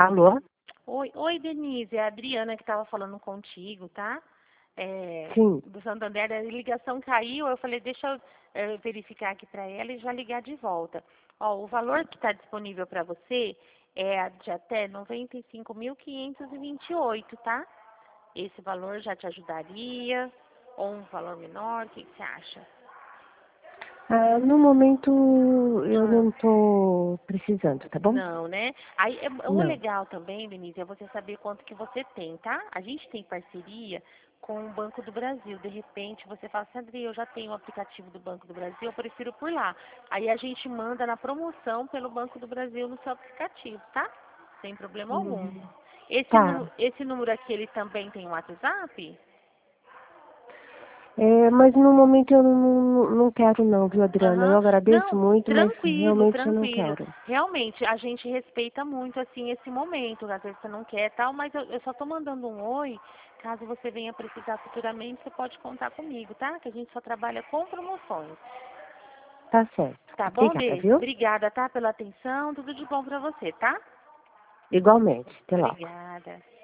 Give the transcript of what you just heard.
Alô? Oi, Denise, é a Adriana que estava falando contigo, tá? Sim. Do Santander, a ligação caiu, eu falei, deixa eu verificar aqui para ela e já ligar de volta. Ó, o valor que está disponível para você é de até 95.528, tá? Esse valor já te ajudaria? Ou um valor menor? O que você acha? No momento eu Ah. não estou precisando, tá bom? Não, né? Aí, o Não. legal também, Denise, é você saber quanto que você tem, tá? A gente tem parceria com o Banco do Brasil. De repente, você fala assim, Adri, eu já tenho o aplicativo do Banco do Brasil, eu prefiro por lá. Aí a gente manda na promoção pelo Banco do Brasil no seu aplicativo, tá? Sem problema algum. Tá. Esse número aqui, ele também tem um WhatsApp? Mas no momento eu não quero não, viu, Adriana? Eu Aham. agradeço Não, muito, mas tranquilo, realmente eu não tranquilo. quero. Realmente, a gente respeita muito, assim, esse momento. Às vezes você não quer tal, mas eu só tô mandando um oi. Caso você venha precisar futuramente, você pode contar comigo, tá? Que a gente só trabalha com promoções. Tá certo. Tá bom, Obrigada, Dê? viu? Obrigada, tá? Pela atenção. Tudo de bom pra você, tá? Igualmente. Até logo. Obrigada.